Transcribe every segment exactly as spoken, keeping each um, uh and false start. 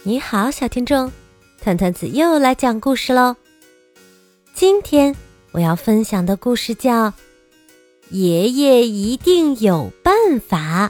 你好，小听众，团团子又来讲故事喽。今天我要分享的故事叫《爷爷一定有办法》。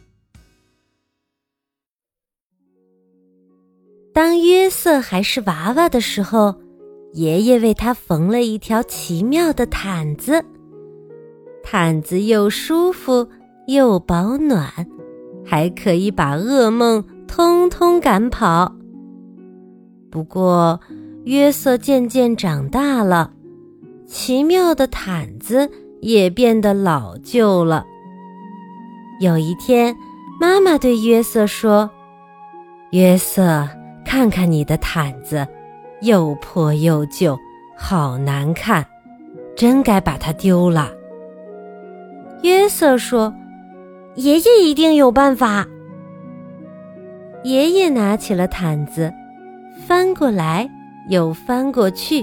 当约瑟还是娃娃的时候，爷爷为他缝了一条奇妙的毯子。毯子又舒服又保暖，还可以把噩梦通通赶跑。不过约瑟渐渐长大了，奇妙的毯子也变得老旧了。有一天，妈妈对约瑟说：约瑟，看看你的毯子，又破又旧，好难看，真该把它丢了。约瑟说：爷爷一定有办法。爷爷拿起了毯子，翻过来又翻过去。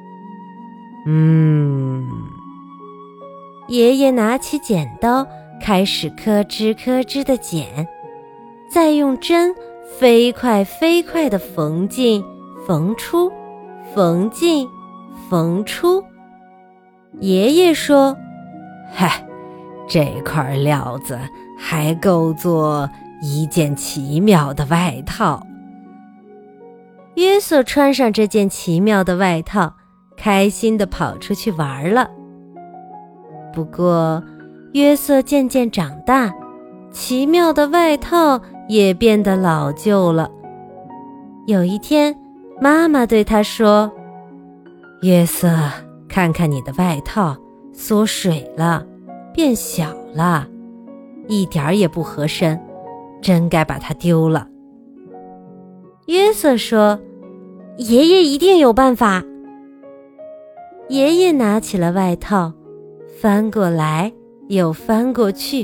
嗯，爷爷拿起剪刀，开始咯吱咯吱地剪，再用针飞快飞快地缝进缝出，缝进缝出。爷爷说：嗨，这块料子还够做一件奇妙的外套。约瑟穿上这件奇妙的外套，开心地跑出去玩了。不过约瑟渐渐长大，奇妙的外套也变得老旧了。有一天，妈妈对他说：约瑟，看看你的外套，缩水了，变小了，一点儿也不合身，真该把它丢了。约瑟说：爷爷一定有办法。爷爷拿起了外套，翻过来又翻过去。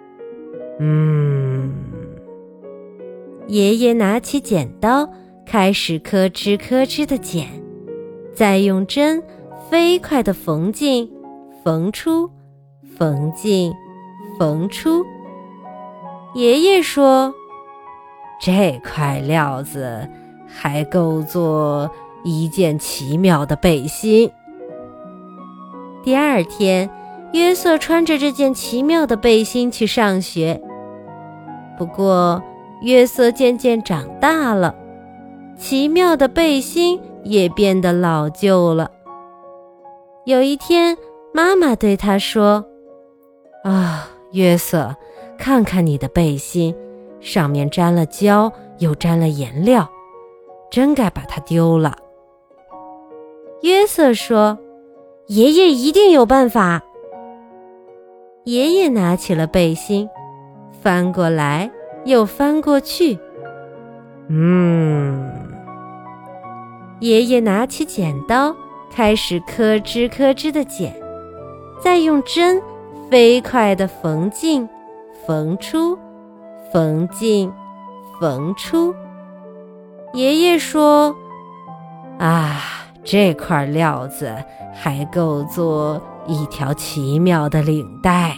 嗯，爷爷拿起剪刀，开始咯吱咯吱地剪，再用针飞快地缝进缝出，缝进缝出。爷爷说：这块料子还够做一件奇妙的背心。第二天，约瑟穿着这件奇妙的背心去上学。不过约瑟渐渐长大了，奇妙的背心也变得老旧了。有一天，妈妈对他说：啊，约瑟，看看你的背心，上面沾了胶，又沾了颜料，真该把它丢了。约瑟说：爷爷一定有办法。爷爷拿起了背心，翻过来又翻过去。嗯，爷爷拿起剪刀，开始咯吱咯吱地剪，再用针飞快地缝进缝出，缝进缝出。爷爷说：啊，这块料子还够做一条奇妙的领带。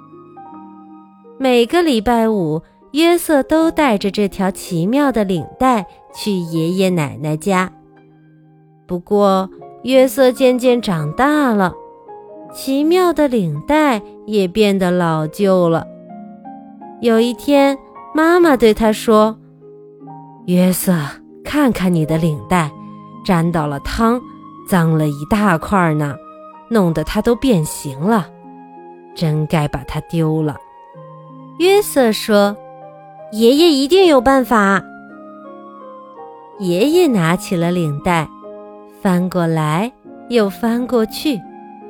每个礼拜五，约瑟都带着这条奇妙的领带去爷爷奶奶家。不过约瑟渐渐长大了，奇妙的领带也变得老旧了。有一天，妈妈对他说：约瑟，看看你的领带，沾到了汤，脏了一大块呢，弄得它都变形了，真该把它丢了。约瑟说：爷爷一定有办法。爷爷拿起了领带，翻过来又翻过去。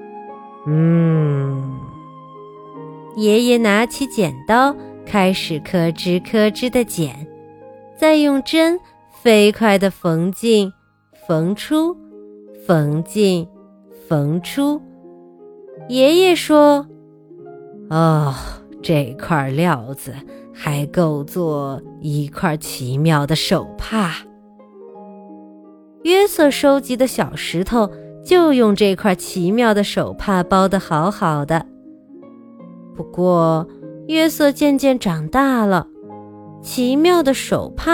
嗯，爷爷拿起剪刀，开始咯吱咯吱地剪，再用针飞快地缝进缝出，缝进缝出。爷爷说：哦，这块料子还够做一块奇妙的手帕。约瑟收集的小石头就用这块奇妙的手帕包得好好的。不过约瑟渐渐长大了，奇妙的手帕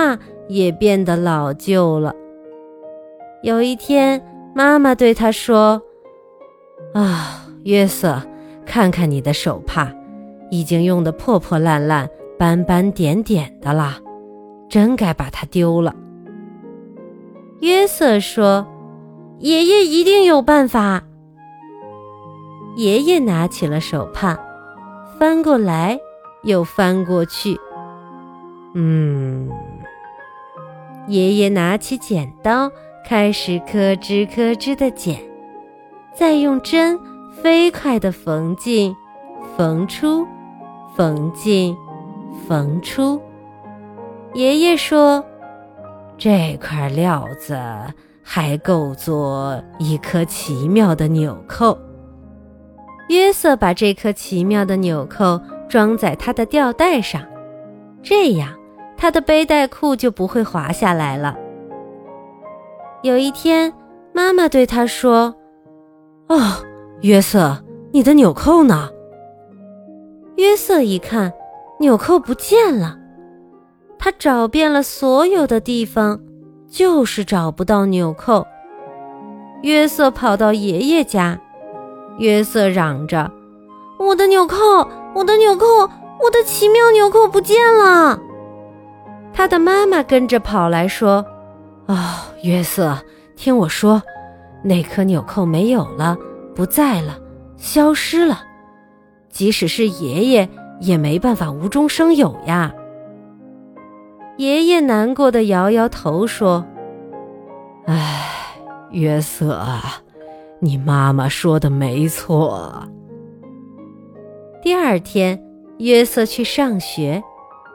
也变得老旧了。有一天，妈妈对他说：啊，约瑟，看看你的手帕，已经用得破破烂烂、斑斑点点的了，真该把它丢了。约瑟说：爷爷一定有办法。爷爷拿起了手帕，翻过来又翻过去。嗯，爷爷拿起剪刀，开始咯吱咯吱地剪，再用针飞快地缝进、缝出、缝进、缝出。爷爷说：这块料子还够做一颗奇妙的纽扣。约瑟把这颗奇妙的纽扣装在他的吊带上，这样他的背带裤就不会滑下来了。有一天，妈妈对他说：哦，约瑟，你的纽扣呢？约瑟一看，纽扣不见了。他找遍了所有的地方，就是找不到纽扣。约瑟跑到爷爷家，约瑟嚷着：我的纽扣，我的纽扣，我的奇妙纽扣不见了。他的妈妈跟着跑来说：哦，约瑟，听我说，那颗纽扣没有了，不在了，消失了。即使是爷爷，也没办法无中生有呀。爷爷难过地摇摇头说：唉，约瑟啊，你妈妈说的没错。第二天，约瑟去上学。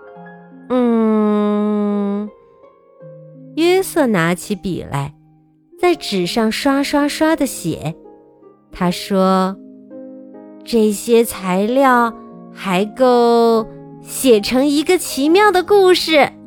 嗯，约瑟拿起笔来，在纸上刷刷刷地写。他说：这些材料还够写成一个奇妙的故事。